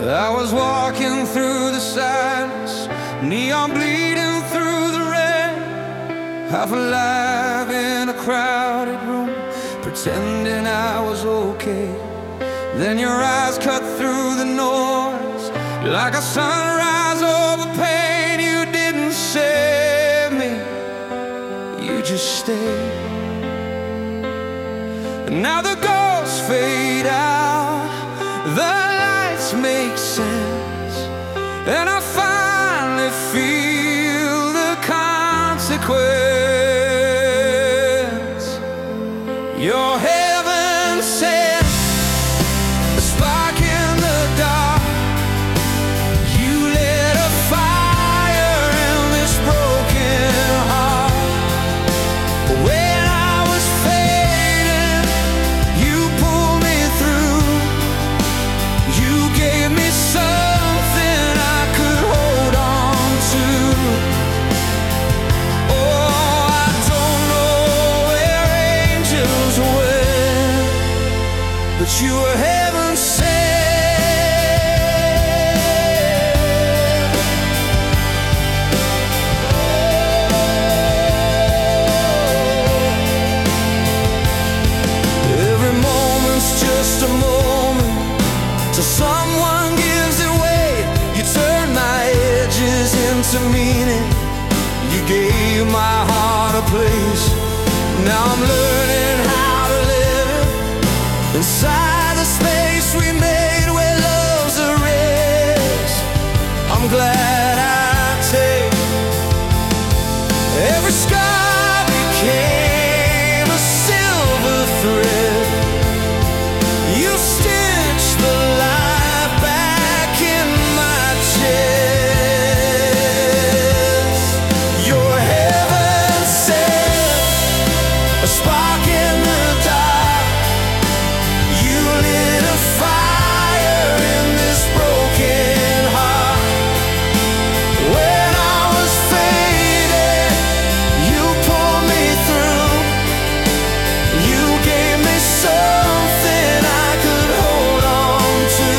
I was walking through the silence, neon bleeding through the rain, half alive in a crowded room, pretending I was okay. Then your eyes cut through the noise like a sunrise over pain. You didn't save me, you just stayed. And now the ghosts fade out, the lights make sense, and I finally feel the consequence. Your heaven sent, a spark in the dark. You lit a fire in this broken heart. When I was fading, you pulled me through. You gave me something I could hold on to. Oh, I don't know where angels went, but you were heaven sent. Every moment's just a moment till someone gives it way. You turn my edges into meaning. You gave my heart a place. Now I'm learning how to live inside the space we made where love's a race. I'm glad I take every scar became a silver thread. You stitched the life back in my chest. Your heaven sent, a spark in the dark. You lit a fire in this broken heart. When I was fading, you pulled me through. You gave me something I could hold on to.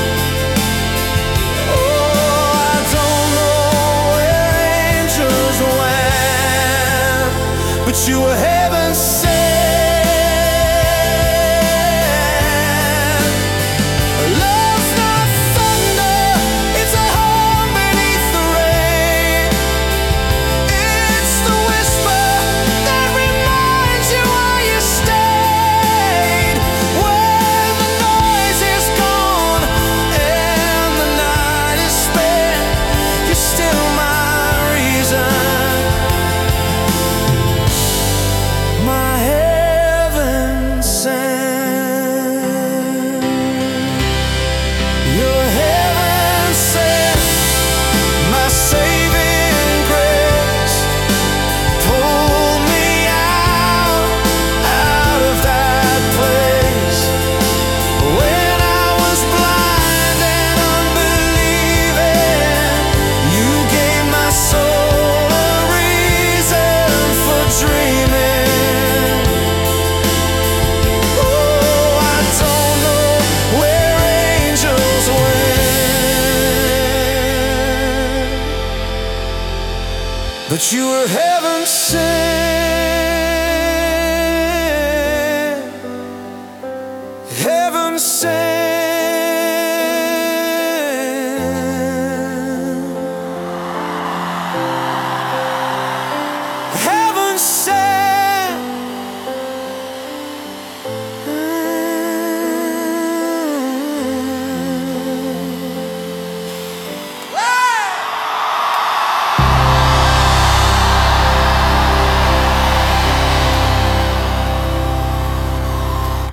Oh, I don't know where angels went, but you were heaven sent. Love's not thunder, it's a home beneath the rain. It's the whisper that reminds you why you stayed. When the noise is gone and the night is spent, you're still my reason, my heaven sent. Your heaven sent, my saving grace. Pull me out of that place. When I was blind and unbelieving, you gave my soul a reason for dreaming. Oh, I don't know where angels went, but you were heaven sent, heaven sent.